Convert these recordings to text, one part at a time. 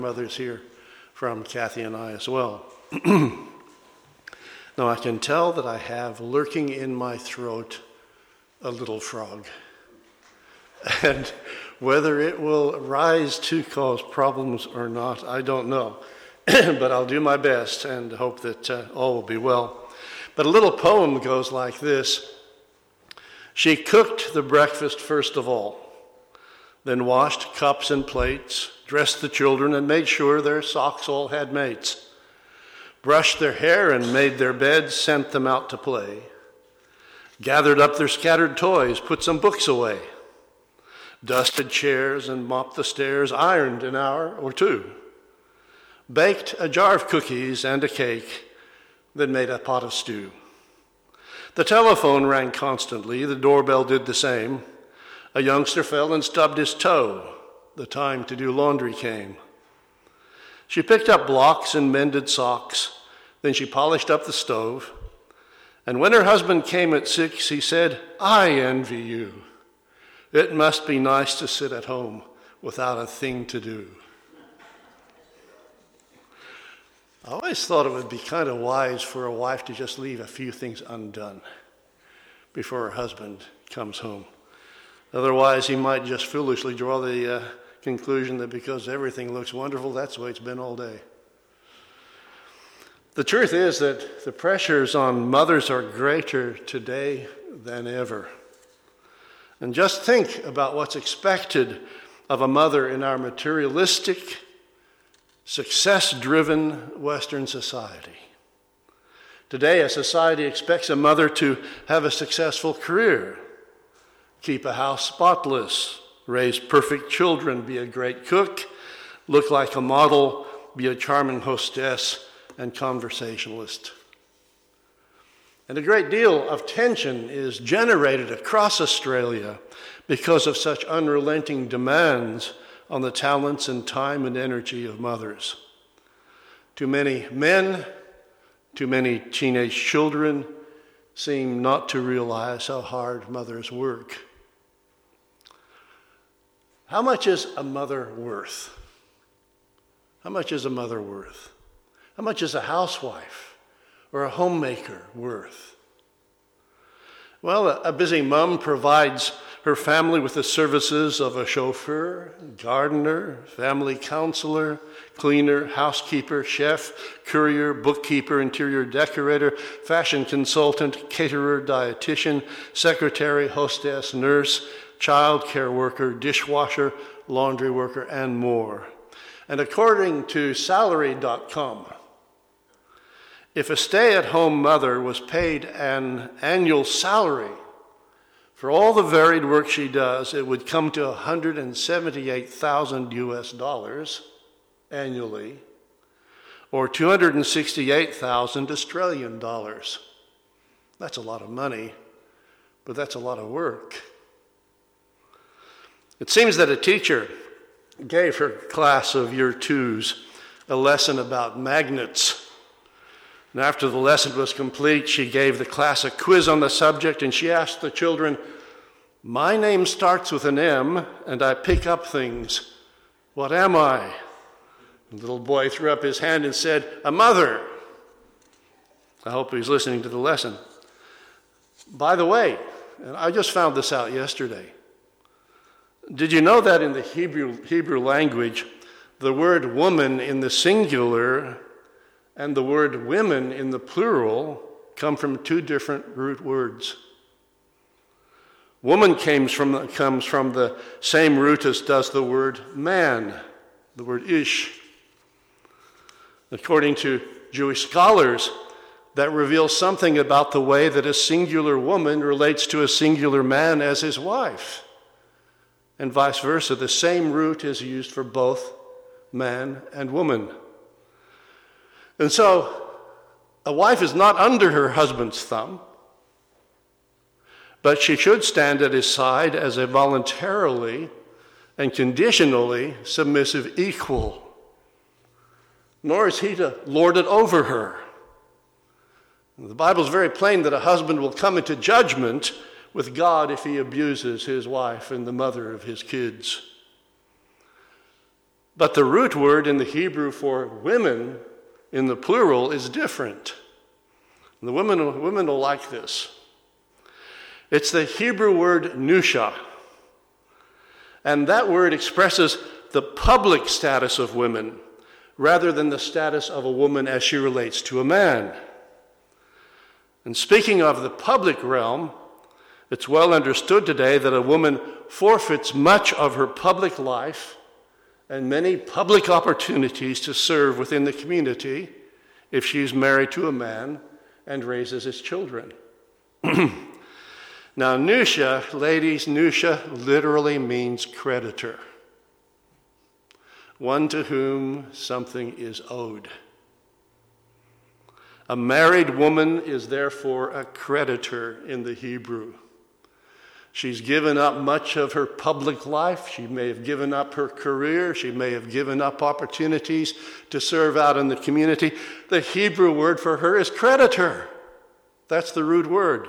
Mothers here from Kathy and I as well. Now I can tell that I have lurking in my throat a little frog. And whether it will rise to cause problems or not, I don't know. But I'll do my best and hope that all will be well. But a little poem goes like this. She cooked the breakfast first of all, then washed cups and plates, dressed the children and made sure their socks all had mates, brushed their hair and made their beds, sent them out to play, gathered up their scattered toys, put some books away, dusted chairs and mopped the stairs, ironed an hour or two, baked a jar of cookies and a cake, then made a pot of stew. The telephone rang constantly, the doorbell did the same. A youngster fell and stubbed his toe. The time to do laundry came. She picked up blocks and mended socks. Then she polished up the stove. And when her husband came at 6, he said, "I envy you. It must be nice to sit at home without a thing to do." I always thought it would be kind of wise for a wife to just leave a few things undone before her husband comes home. Otherwise, he might just foolishly draw the conclusion that because everything looks wonderful, that's the way it's been all day. The truth is that the pressures on mothers are greater today than ever. And just think about what's expected of a mother in our materialistic, success-driven Western society. Today, a society expects a mother to have a successful career, keep a house spotless, raise perfect children, be a great cook, look like a model, be a charming hostess and conversationalist. And a great deal of tension is generated across Australia because of such unrelenting demands on the talents and time and energy of mothers. Too many men, too many teenage children seem not to realize how hard mothers work. How much is a mother worth? How much is a mother worth? How much is a housewife or a homemaker worth? Well, a busy mom provides her family with the services of a chauffeur, gardener, family counselor, cleaner, housekeeper, chef, courier, bookkeeper, interior decorator, fashion consultant, caterer, dietitian, secretary, hostess, nurse, child care worker, dishwasher, laundry worker, and more. And according to Salary.com, if a stay-at-home mother was paid an annual salary for all the varied work she does, it would come to $178,000 US annually, or 268,000 Australian dollars. That's a lot of money, but that's a lot of work. It seems that a teacher gave her class of year 2s a lesson about magnets. And after the lesson was complete, she gave the class a quiz on the subject, and she asked the children, "My name starts with an M, and I pick up things. What am I?" The little boy threw up his hand and said, "A mother." I hope he's listening to the lesson. By the way, and I just found this out yesterday, did you know that in the Hebrew language, the word woman in the singular and the word women in the plural come from 2 different root words? Woman comes from the same root as does the word man, the word ish. According to Jewish scholars, that reveals something about the way that a singular woman relates to a singular man as his wife. And vice versa, the same root is used for both man and woman. And so, a wife is not under her husband's thumb, but she should stand at his side as a voluntarily and conditionally submissive equal. Nor is he to lord it over her. The Bible is very plain that a husband will come into judgment with God if he abuses his wife and the mother of his kids. But the root word in the Hebrew for women in the plural is different. The women will like this. It's the Hebrew word nusha. And that word expresses the public status of women rather than the status of a woman as she relates to a man. And speaking of the public realm, it's well understood today that a woman forfeits much of her public life and many public opportunities to serve within the community if she's married to a man and raises his children. Now, nusha, ladies, nusha literally means creditor, one to whom something is owed. A married woman is therefore a creditor in the Hebrew. She's given up much of her public life. She may have given up her career. She may have given up opportunities to serve out in the community. The Hebrew word for her is creditor. That's the root word.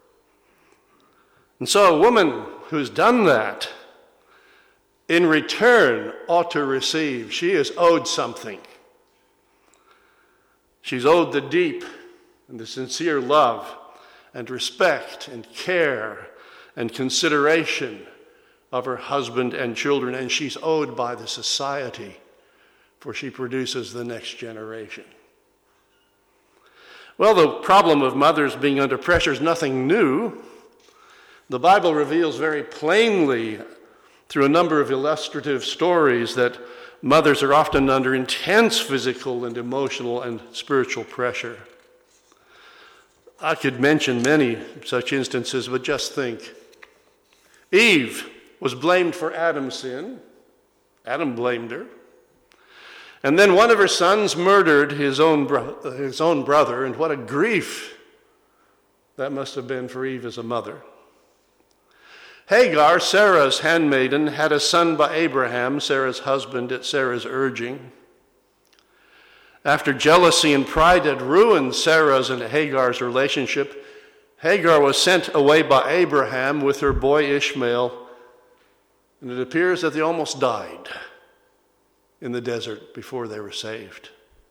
And so a woman who's done that, in return, ought to receive. She is owed something. She's owed the deep and the sincere love and respect and care and consideration of her husband and children, and she's owed by the society, for she produces the next generation. Well, the problem of mothers being under pressure is nothing new. The Bible reveals very plainly through a number of illustrative stories that mothers are often under intense physical and emotional and spiritual pressure. I could mention many such instances, but just think. Eve was blamed for Adam's sin. Adam blamed her. And then one of her sons murdered his own brother, and what a grief that must have been for Eve as a mother. Hagar, Sarah's handmaiden, had a son by Abraham, Sarah's husband, at Sarah's urging. After jealousy and pride had ruined Sarah's and Hagar's relationship, Hagar was sent away by Abraham with her boy Ishmael, and it appears that they almost died in the desert before they were saved.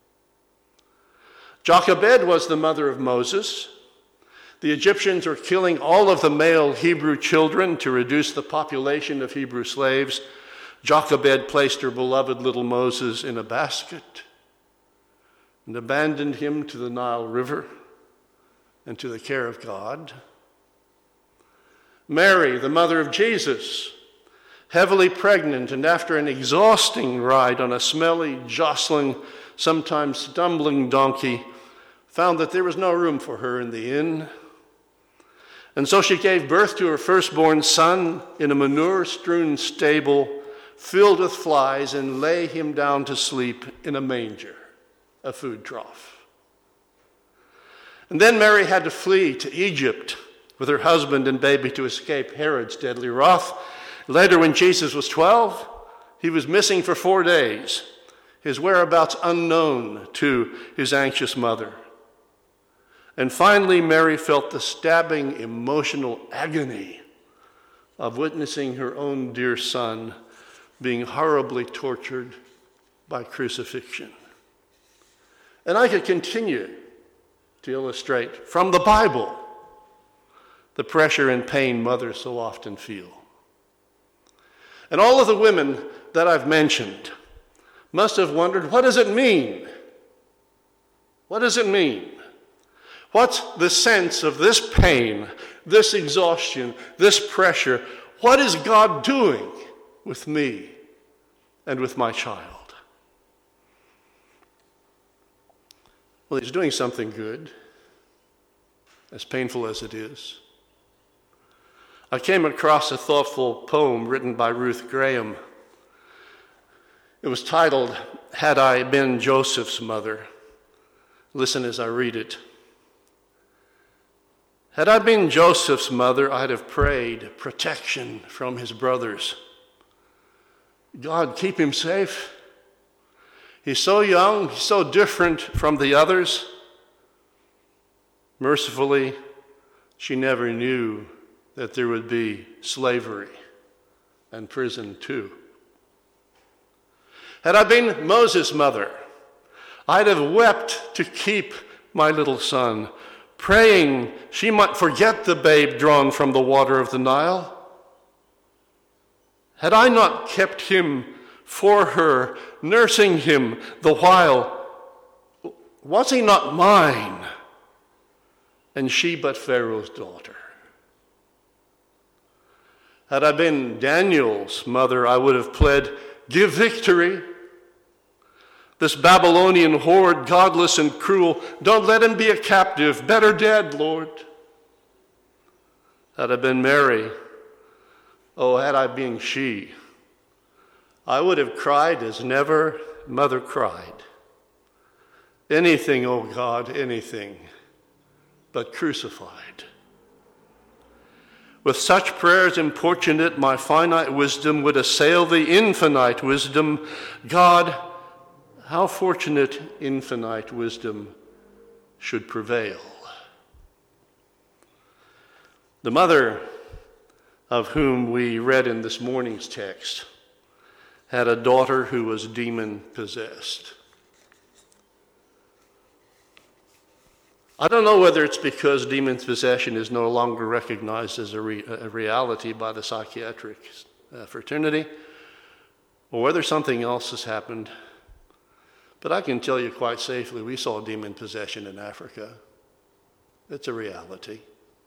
Jochebed was the mother of Moses. The Egyptians were killing all of the male Hebrew children to reduce the population of Hebrew slaves. Jochebed placed her beloved little Moses in a basket and abandoned him to the Nile River and to the care of God. Mary, the mother of Jesus, heavily pregnant and after an exhausting ride on a smelly, jostling, sometimes stumbling donkey, found that there was no room for her in the inn. And so she gave birth to her firstborn son in a manure-strewn stable filled with flies and lay him down to sleep in a manger, a food trough. And then Mary had to flee to Egypt with her husband and baby to escape Herod's deadly wrath. Later, when Jesus was 12, he was missing for 4 days, his whereabouts unknown to his anxious mother. And finally, Mary felt the stabbing emotional agony of witnessing her own dear son being horribly tortured by crucifixion. And I could continue to illustrate from the Bible the pressure and pain mothers so often feel. And all of the women that I've mentioned must have wondered, what does it mean? What does it mean? What's the sense of this pain, this exhaustion, this pressure? What is God doing with me and with my child? Well, he's doing something good, as painful as it is. I came across a thoughtful poem written by Ruth Graham. It was titled, "Had I Been Joseph's Mother." Listen as I read it. Had I been Joseph's mother, I'd have prayed protection from his brothers. God, keep him safe. He's so young, he's so different from the others. Mercifully, she never knew that there would be slavery and prison too. Had I been Moses' mother, I'd have wept to keep my little son, praying she might forget the babe drawn from the water of the Nile. Had I not kept him for her, nursing him the while, was he not mine, and she but Pharaoh's daughter? Had I been Daniel's mother, I would have pled, give victory. This Babylonian horde, godless and cruel, don't let him be a captive, better dead, Lord. Had I been Mary, oh, had I been she, I would have cried as never mother cried. Anything, O God, anything, but crucified. With such prayers importunate, my finite wisdom would assail the infinite wisdom. God, how fortunate infinite wisdom should prevail. The mother of whom we read in this morning's text had a daughter who was demon-possessed. I don't know whether it's because demon possession is no longer recognized as a reality by the psychiatric fraternity, or whether something else has happened. But I can tell you quite safely, we saw demon possession in Africa. It's a reality.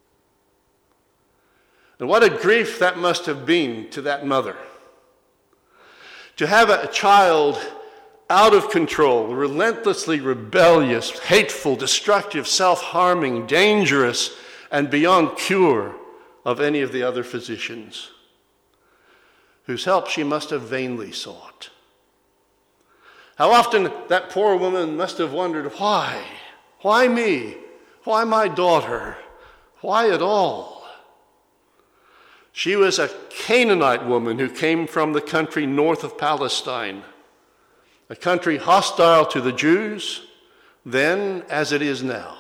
And what a grief that must have been to that mother. To have a child out of control, relentlessly rebellious, hateful, destructive, self-harming, dangerous, and beyond cure of any of the other physicians, whose help she must have vainly sought. How often that poor woman must have wondered, why? Why me? Why my daughter? Why at all? She was a Canaanite woman who came from the country north of Palestine, a country hostile to the Jews then as it is now.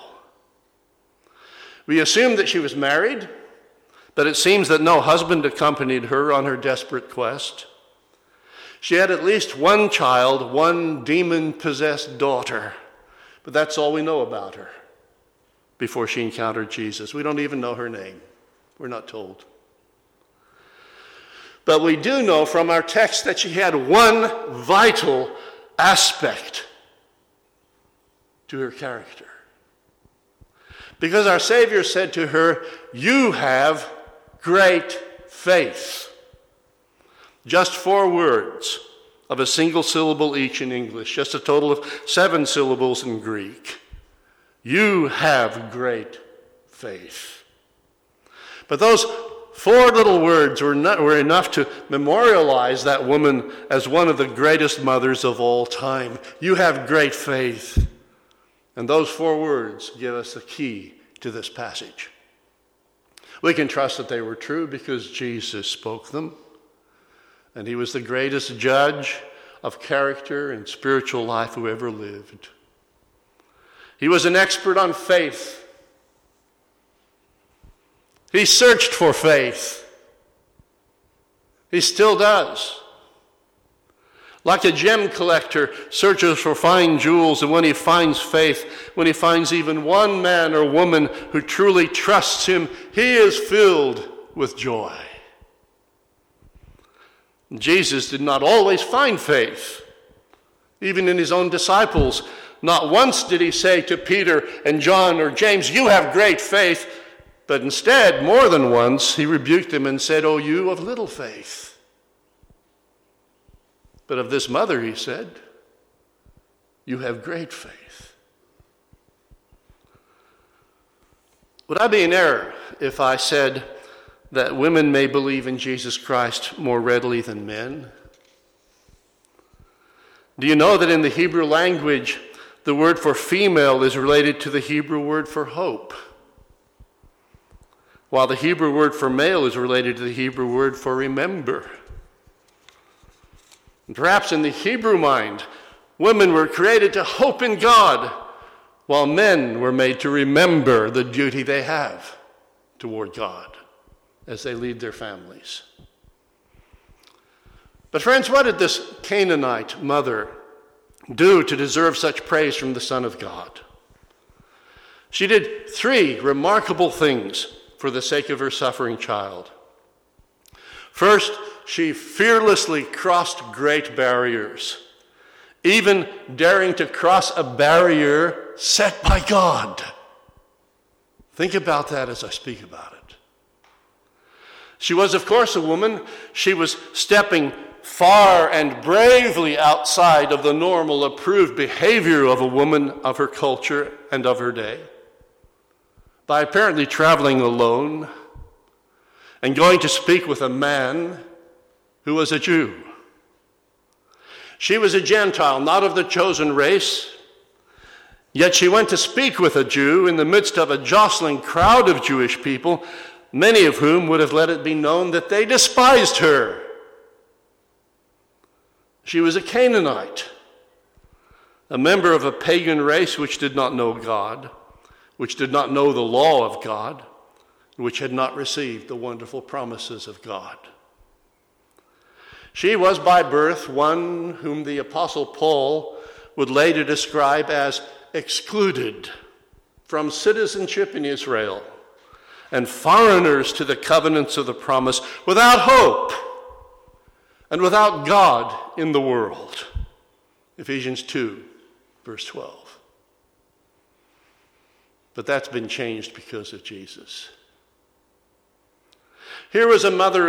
We assume that she was married, but it seems that no husband accompanied her on her desperate quest. She had at least one child, one demon-possessed daughter, but that's all we know about her before she encountered Jesus. We don't even know her name. We're not told. But we do know from our text that she had one vital aspect to her character. Because our Savior said to her, "You have great faith." Just 4 words of a single syllable each in English, just a total of 7 syllables in Greek. You have great faith. But those 4 little words were enough to memorialize that woman as one of the greatest mothers of all time. You have great faith. And those 4 words give us the key to this passage. We can trust that they were true because Jesus spoke them. And he was the greatest judge of character and spiritual life who ever lived. He was an expert on faith. He searched for faith. He still does. Like a gem collector searches for fine jewels, and when he finds faith, when he finds even one man or woman who truly trusts him, he is filled with joy. Jesus did not always find faith. Even in his own disciples, not once did he say to Peter and John or James, "You have great faith," but instead, more than once, he rebuked them and said, "O you of little faith." But of this mother, he said, "You have great faith." Would I be in error if I said that women may believe in Jesus Christ more readily than men? Do you know that in the Hebrew language, the word for female is related to the Hebrew word for hope, while the Hebrew word for male is related to the Hebrew word for remember? And perhaps in the Hebrew mind, women were created to hope in God, while men were made to remember the duty they have toward God as they lead their families. But friends, what did this Canaanite mother do to deserve such praise from the Son of God? She did 3 remarkable things for the sake of her suffering child. First, she fearlessly crossed great barriers, even daring to cross a barrier set by God. Think about that as I speak about it. She was, of course, a woman. She was stepping far and bravely outside of the normal approved behavior of a woman of her culture and of her day, by apparently traveling alone and going to speak with a man who was a Jew. She was a Gentile, not of the chosen race, yet she went to speak with a Jew in the midst of a jostling crowd of Jewish people, many of whom would have let it be known that they despised her. She was a Canaanite, a member of a pagan race which did not know God, which did not know the law of God, which had not received the wonderful promises of God. She was by birth one whom the Apostle Paul would later describe as excluded from citizenship in Israel and foreigners to the covenants of the promise, without hope and without God in the world. Ephesians 2, verse 12. But that's been changed because of Jesus. Here was a mother,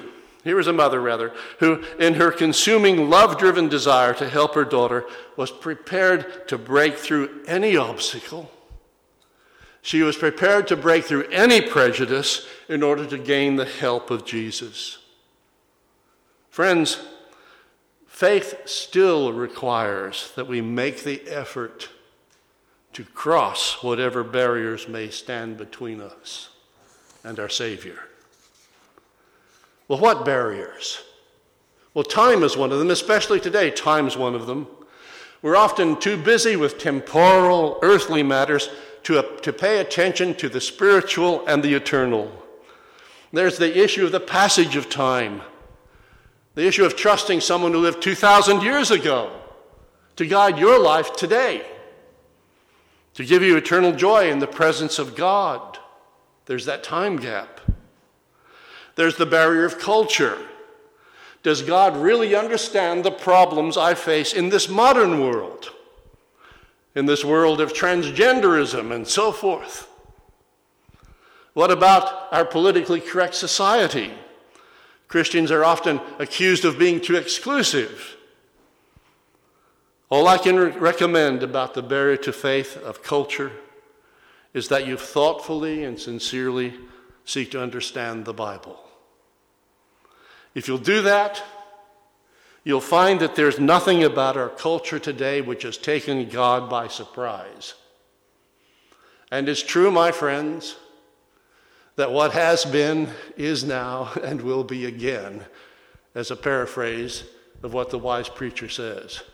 who in her consuming, love-driven desire to help her daughter was prepared to break through any obstacle. She was prepared to break through any prejudice in order to gain the help of Jesus. Friends, faith still requires that we make the effort to cross whatever barriers may stand between us and our Savior. Well, what barriers? Well, time is one of them, especially today. Time's one of them. We're often too busy with temporal, earthly matters to pay attention to the spiritual and the eternal. There's the issue of the passage of time, the issue of trusting someone who lived 2,000 years ago to guide your life today, to give you eternal joy in the presence of God. There's that time gap. There's the barrier of culture. Does God really understand the problems I face in this modern world? In this world of transgenderism and so forth? What about our politically correct society? Christians are often accused of being too exclusive. All I can recommend about the barrier to faith of culture is that you thoughtfully and sincerely seek to understand the Bible. If you'll do that, you'll find that there's nothing about our culture today which has taken God by surprise. And it's true, my friends, that what has been is now and will be again, as a paraphrase of what the wise preacher says.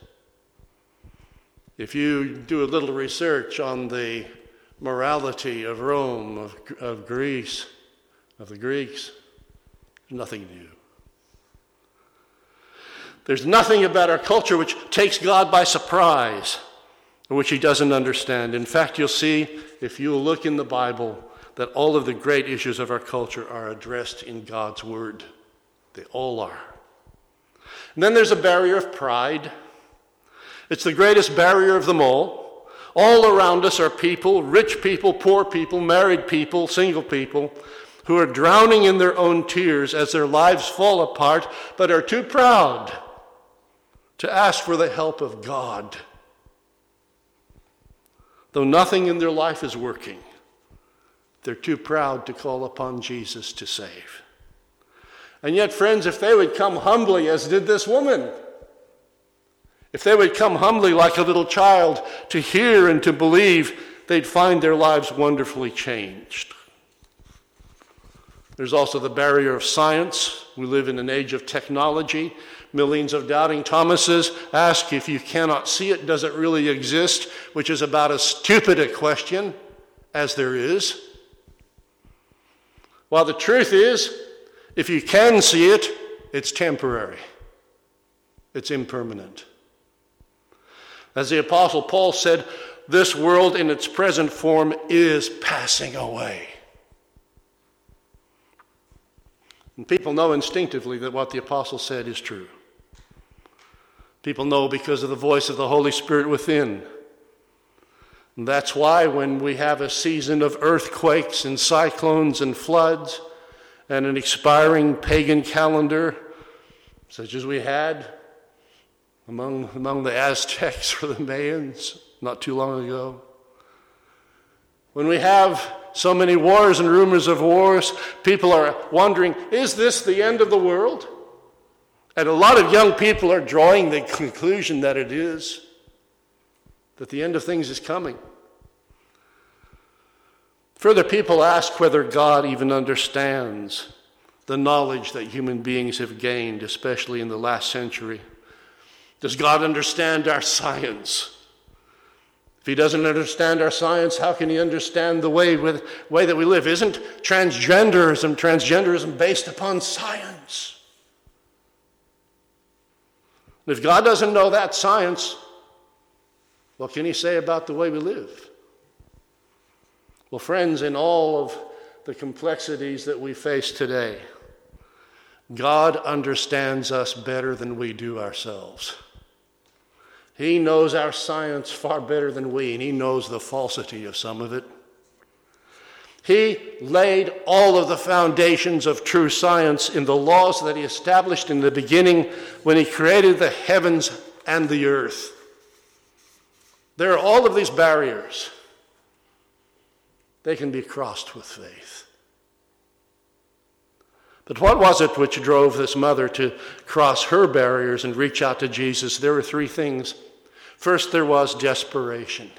If you do a little research on the morality of Rome, of Greece, of the Greeks, nothing new. There's nothing about our culture which takes God by surprise or which he doesn't understand. In fact, you'll see, if you'll look in the Bible, that all of the great issues of our culture are addressed in God's word. They all are. And then there's a barrier of pride. It's the greatest barrier of them all. All around us are people, rich people, poor people, married people, single people, who are drowning in their own tears as their lives fall apart, but are too proud to ask for the help of God. Though nothing in their life is working, they're too proud to call upon Jesus to save. And yet, friends, if they would come humbly as did this woman, if they would come humbly like a little child to hear and to believe, they'd find their lives wonderfully changed. There's also the barrier of science. We live in an age of technology. Millions of doubting Thomases ask, if you cannot see it, does it really exist? Which is about as stupid a question as there is. While the truth is, if you can see it, it's temporary. It's impermanent. As the Apostle Paul said, this world in its present form is passing away. And people know instinctively that what the Apostle said is true. People know because of the voice of the Holy Spirit within. And that's why when we have a season of earthquakes and cyclones and floods and an expiring pagan calendar, such as we had among the Aztecs or the Mayans not too long ago, when we have so many wars and rumors of wars, people are wondering, is this the end of the world? And a lot of young people are drawing the conclusion that it is, that the end of things is coming. Further, people ask whether God even understands the knowledge that human beings have gained, especially in the last century. Does God understand our science? If he doesn't understand our science, how can he understand the way that we live? Isn't transgenderism based upon science? And if God doesn't know that science, what can he say about the way we live? Well, friends, in all of the complexities that we face today, God understands us better than we do ourselves. He knows our science far better than we, and he knows the falsity of some of it. He laid all of the foundations of true science in the laws that he established in the beginning when he created the heavens and the earth. There are all of these barriers. They can be crossed with faith. But what was it which drove this mother to cross her barriers and reach out to Jesus? There were three things. First, there was desperation.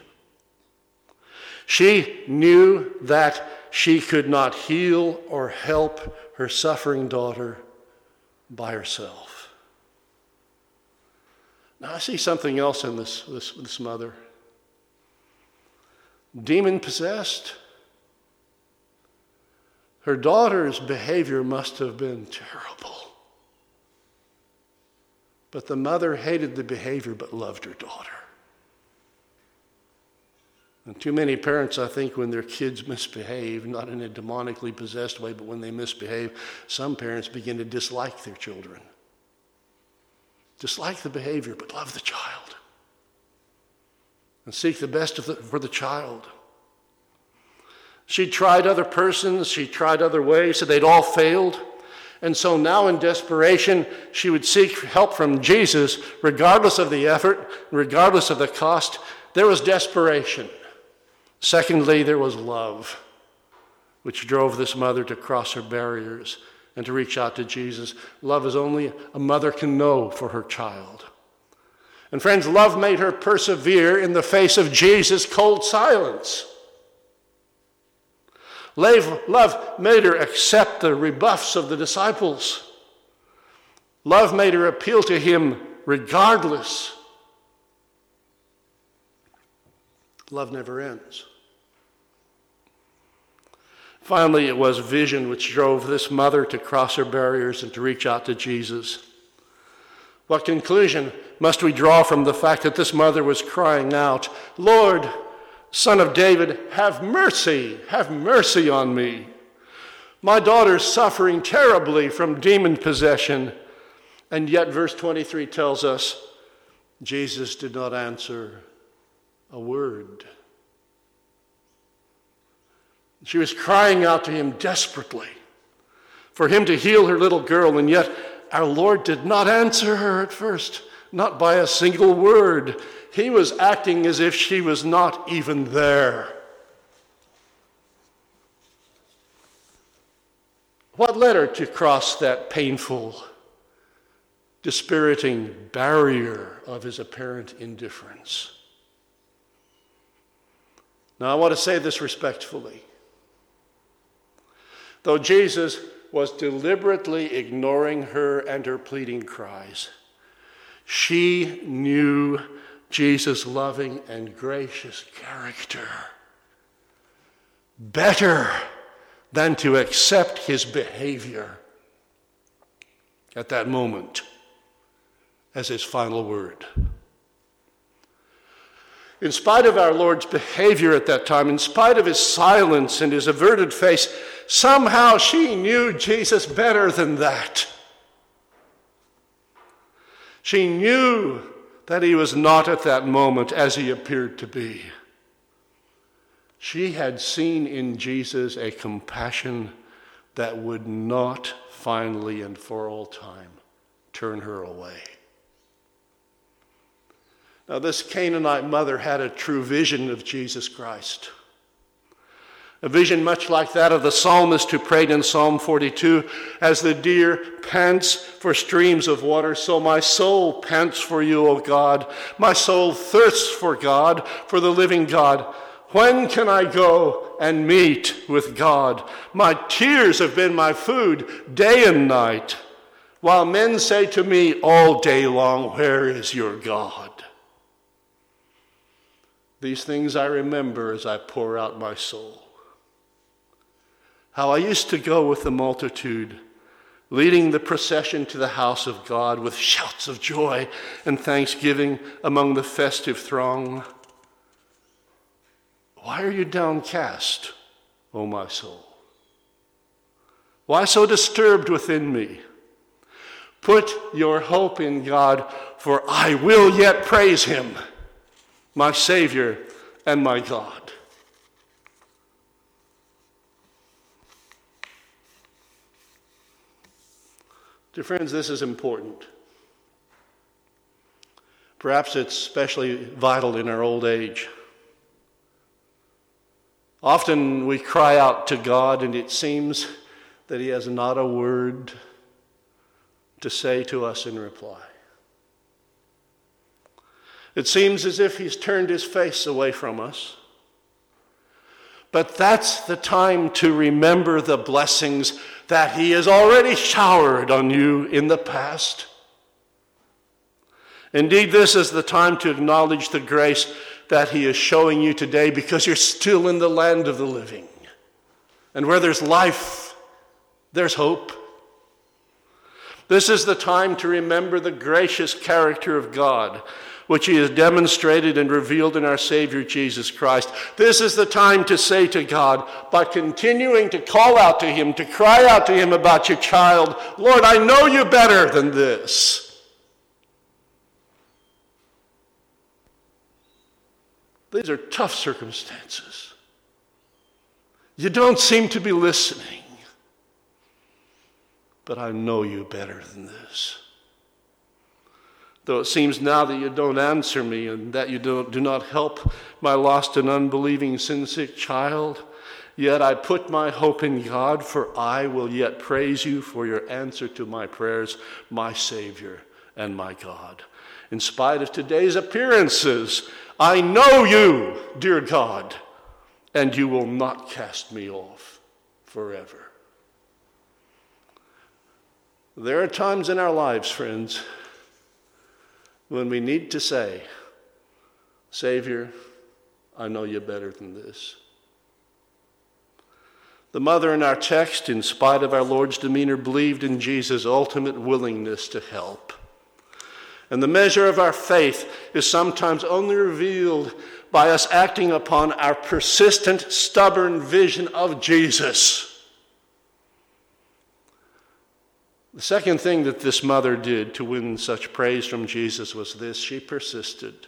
She knew that she could not heal or help her suffering daughter by herself. Now, I see something else in this mother. Demon-possessed. Her daughter's behavior must have been terrible. But the mother hated the behavior but loved her daughter. And too many parents, I think, when their kids misbehave, not in a demonically possessed way, but when they misbehave, some parents begin to dislike their children. Dislike the behavior, but love the child. And seek the best for the child. She tried other persons, she tried other ways, so they'd all failed. And so now in desperation, she would seek help from Jesus, regardless of the effort, regardless of the cost. There was desperation. Secondly, there was love, which drove this mother to cross her barriers and to reach out to Jesus. Love is only a mother can know for her child. And friends, love made her persevere in the face of Jesus' cold silence. Love made her accept the rebuffs of the disciples. Love made her appeal to him regardless. Love never ends. Finally, it was vision which drove this mother to cross her barriers and to reach out to Jesus. What conclusion must we draw from the fact that this mother was crying out, "Lord, Son of David, have mercy on me. My daughter's suffering terribly from demon possession." And yet verse 23 tells us Jesus did not answer a word. She was crying out to him desperately for him to heal her little girl, and yet our Lord did not answer her at first, not by a single word. He was acting as if she was not even there. What led her to cross that painful, dispiriting barrier of his apparent indifference? Now, I want to say this respectfully. Though Jesus was deliberately ignoring her and her pleading cries, she knew Jesus' loving and gracious character better than to accept his behavior at that moment as his final word. In spite of our Lord's behavior at that time, in spite of his silence and his averted face, somehow she knew Jesus better than that. She knew that he was not at that moment as he appeared to be. She had seen in Jesus a compassion that would not finally and for all time turn her away. Now, this Canaanite mother had a true vision of Jesus Christ. A vision much like that of the psalmist who prayed in Psalm 42, "As the deer pants for streams of water, so my soul pants for you, O God. My soul thirsts for God, for the living God. When can I go and meet with God? My tears have been my food day and night, while men say to me all day long, 'Where is your God?'" These things I remember as I pour out my soul. How I used to go with the multitude, leading the procession to the house of God with shouts of joy and thanksgiving among the festive throng. Why are you downcast, O my soul? Why so disturbed within me? Put your hope in God, for I will yet praise him, my Savior and my God. Dear friends, this is important. Perhaps it's especially vital in our old age. Often we cry out to God, and it seems that he has not a word to say to us in reply. It seems as if he's turned his face away from us. But that's the time to remember the blessings that he has already showered on you in the past. Indeed, this is the time to acknowledge the grace that he is showing you today, because you're still in the land of the living. And where there's life, there's hope. This is the time to remember the gracious character of God, which he has demonstrated and revealed in our Savior Jesus Christ. This is the time to say to God, by continuing to call out to him, to cry out to him about your child, "Lord, I know you better than this." These are tough circumstances. You don't seem to be listening. But I know you better than this. Though it seems now that you don't answer me and that you do not help my lost and unbelieving sin-sick child, yet I put my hope in God, for I will yet praise you for your answer to my prayers, my Savior and my God. In spite of today's appearances, I know you, dear God, and you will not cast me off forever. There are times in our lives, friends, when we need to say, "Savior, I know you better than this." The mother in our text, in spite of our Lord's demeanor, believed in Jesus' ultimate willingness to help. And the measure of our faith is sometimes only revealed by us acting upon our persistent, stubborn vision of Jesus. The second thing that this mother did to win such praise from Jesus was this: she persisted.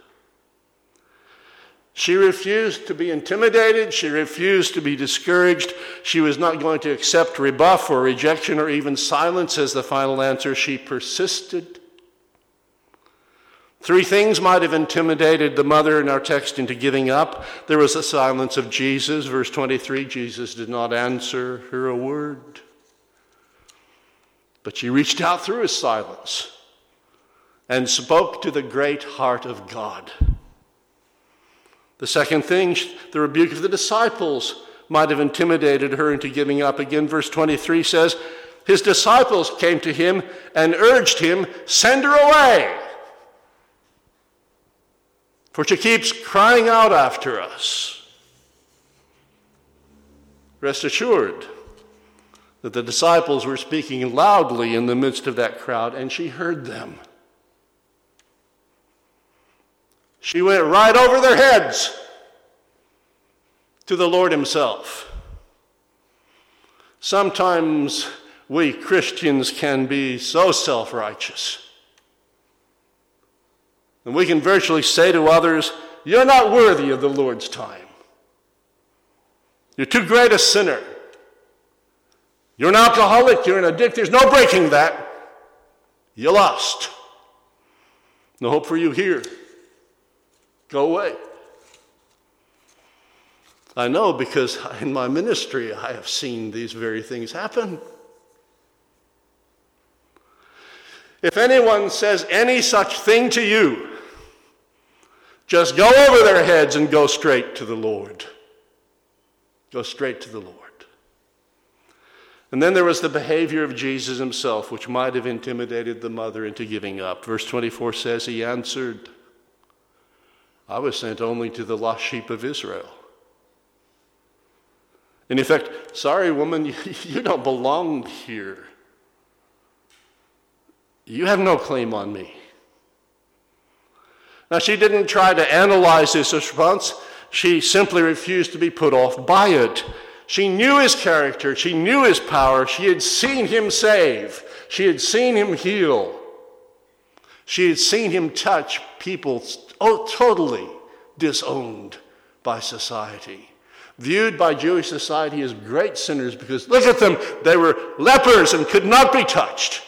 She refused to be intimidated. She refused to be discouraged. She was not going to accept rebuff or rejection or even silence as the final answer. She persisted. Three things might have intimidated the mother in our text into giving up. There was the silence of Jesus. Verse 23, Jesus did not answer her a word. But she reached out through his silence and spoke to the great heart of God. The second thing, the rebuke of the disciples, might have intimidated her into giving up. Again, verse 23 says, his disciples came to him and urged him, "Send her away, for she keeps crying out after us." Rest assured that the disciples were speaking loudly in the midst of that crowd, and she heard them. She went right over their heads to the Lord himself. Sometimes we Christians can be so self-righteous. And we can virtually say to others, you're not worthy of the Lord's time. You're too great a sinner. You're an alcoholic, you're an addict, there's no breaking that. You lost. No hope for you here. Go away. I know because in my ministry I have seen these very things happen. If anyone says any such thing to you, just go over their heads and go straight to the Lord. Go straight to the Lord. And then there was the behavior of Jesus himself, which might have intimidated the mother into giving up. Verse 24 says, he answered, I was sent only to the lost sheep of Israel. In effect, sorry woman, you don't belong here. You have no claim on me. Now, she didn't try to analyze his response. She simply refused to be put off by it. She knew his character. She knew his power. She had seen him save. She had seen him heal. She had seen him touch people totally disowned by society, viewed by Jewish society as great sinners because, look at them, they were lepers and could not be touched.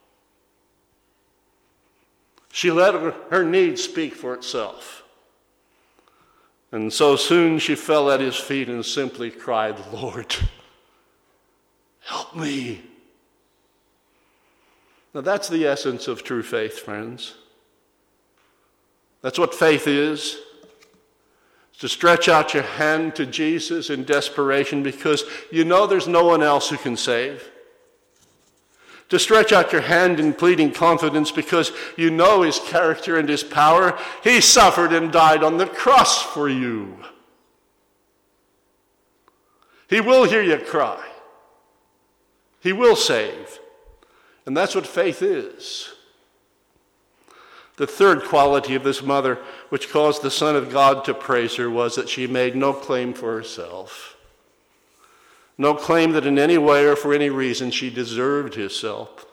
She let her need speak for itself. And so soon she fell at his feet and simply cried, Lord, help me. Now that's the essence of true faith, friends. That's what faith is. It's to stretch out your hand to Jesus in desperation because you know there's no one else who can save. To stretch out your hand in pleading confidence because you know his character and his power. He suffered and died on the cross for you. He will hear you cry. He will save. And that's what faith is. The third quality of this mother, which caused the Son of God to praise her, was that she made no claim for herself. No claim that in any way or for any reason she deserved his help.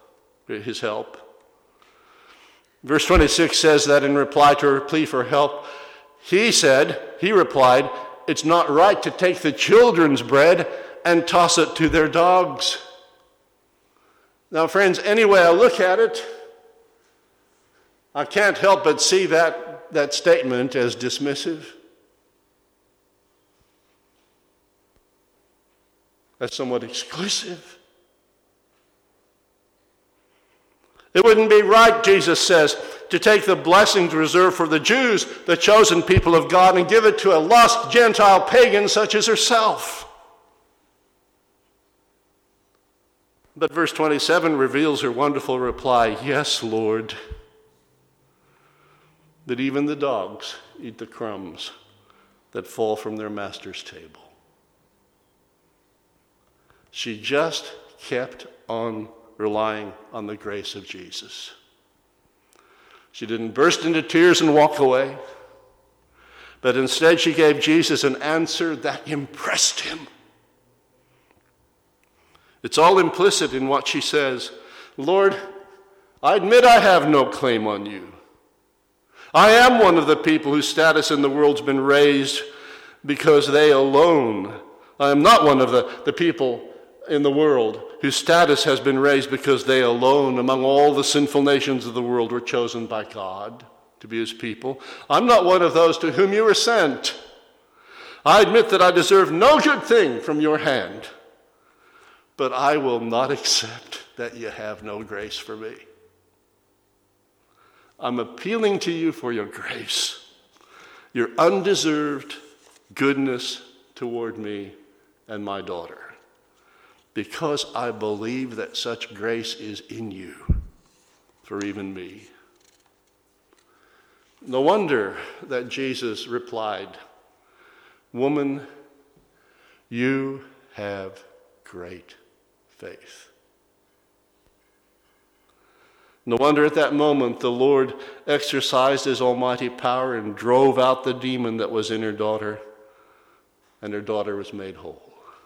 Verse 26 says that in reply to her plea for help, he replied, it's not right to take the children's bread and toss it to their dogs. Now, friends, any way I look at it, I can't help but see that statement as dismissive. That's somewhat exclusive. It wouldn't be right, Jesus says, to take the blessings reserved for the Jews, the chosen people of God, and give it to a lost Gentile pagan such as herself. But verse 27 reveals her wonderful reply, yes, Lord, that even the dogs eat the crumbs that fall from their master's table. She just kept on relying on the grace of Jesus. She didn't burst into tears and walk away, but instead she gave Jesus an answer that impressed him. It's all implicit in what she says. Lord, I admit I have no claim on you. I am one of the people whose status in the world's been raised because they alone. I am not one of the people in the world whose status has been raised because they alone among all the sinful nations of the world were chosen by God to be his people. I'm not one of those to whom you were sent. I admit that I deserve no good thing from your hand, but I will not accept that you have no grace for me. I'm appealing to you for your grace, your undeserved goodness toward me and my daughter, because I believe that such grace is in you for even me. No wonder that Jesus replied, woman, you have great faith. No wonder at that moment the Lord exercised his almighty power and drove out the demon that was in her daughter, and her daughter was made whole.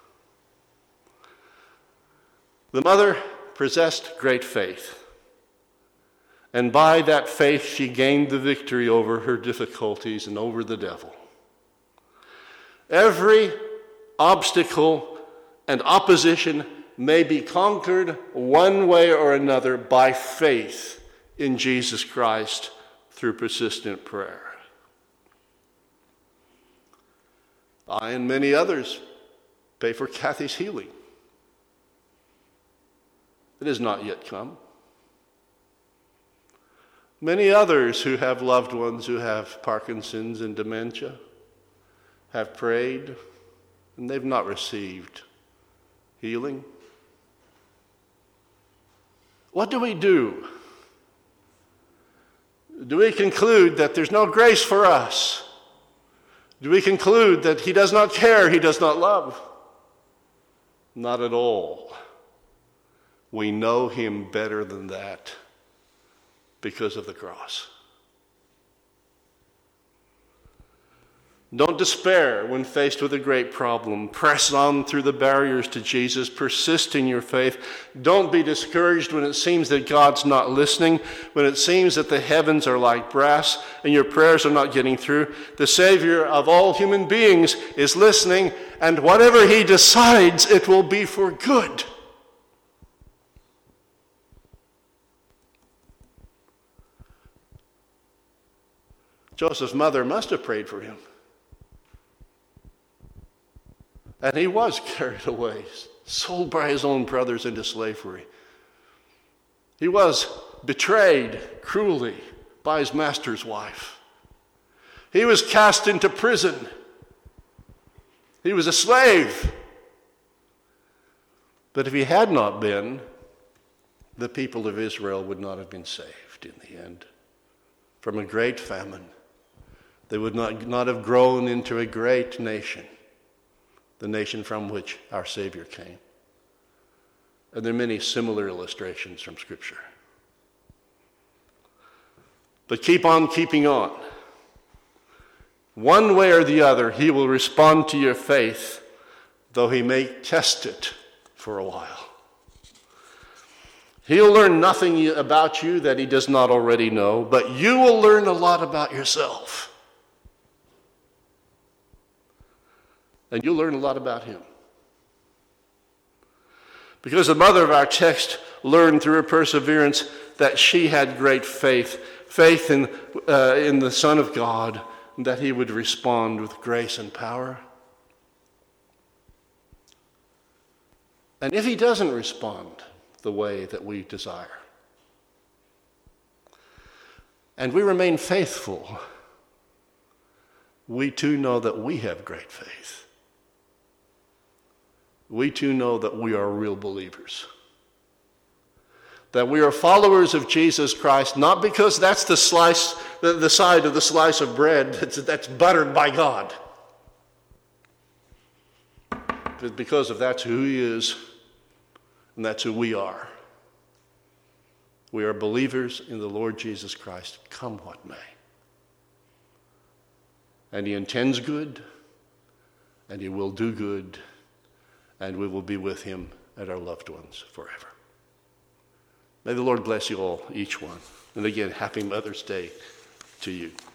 The mother possessed great faith, and by that faith she gained the victory over her difficulties and over the devil. Every obstacle and opposition may be conquered one way or another by faith in Jesus Christ through persistent prayer. I and many others pray for Kathy's healing. It has not yet come. Many others who have loved ones who have Parkinson's and dementia have prayed, and they've not received healing. What do we do? Do we conclude that there's no grace for us? Do we conclude that he does not care, he does not love? Not at all. We know him better than that because of the cross. Don't despair when faced with a great problem. Press on through the barriers to Jesus. Persist in your faith. Don't be discouraged when it seems that God's not listening, when it seems that the heavens are like brass and your prayers are not getting through. The Savior of all human beings is listening, and whatever he decides, it will be for good. Joseph's mother must have prayed for him. And he was carried away, sold by his own brothers into slavery. He was betrayed cruelly by his master's wife. He was cast into prison. He was a slave. But if he had not been, the people of Israel would not have been saved in the end from a great famine. They would not have grown into a great nation, the nation from which our Savior came. And there are many similar illustrations from Scripture. But keep on keeping on. One way or the other, he will respond to your faith, though he may test it for a while. He'll learn nothing about you that he does not already know, but you will learn a lot about yourself. And you'll learn a lot about him. Because the mother of our text learned through her perseverance that she had great faith in the Son of God, and that he would respond with grace and power. And if he doesn't respond the way that we desire, and we remain faithful, we too know that we have great faith. We too know that we are real believers. That we are followers of Jesus Christ, not because that's the side of the slice of bread that's buttered by God, but because of that's who he is, and that's who we are. We are believers in the Lord Jesus Christ, come what may. And he intends good, and he will do good, and we will be with him and our loved ones forever. May the Lord bless you all, each one. And again, happy Mother's Day to you.